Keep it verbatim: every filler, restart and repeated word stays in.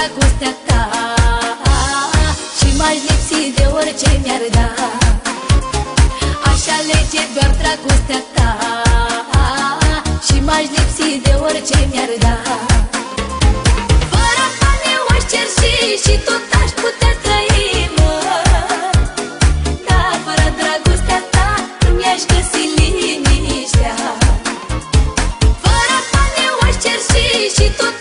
dragostea ta și m-aș lipsi de orice mi-ar da. Aș alege doar dragostea ta și m-aș lipsi de orice mi-ar da. Fără bani o-aș cerși și tot aș putea trăi, mă, dar fără dragostea ta nu mi-aș găsi liniștea. Fără bani o-aș cerși și tot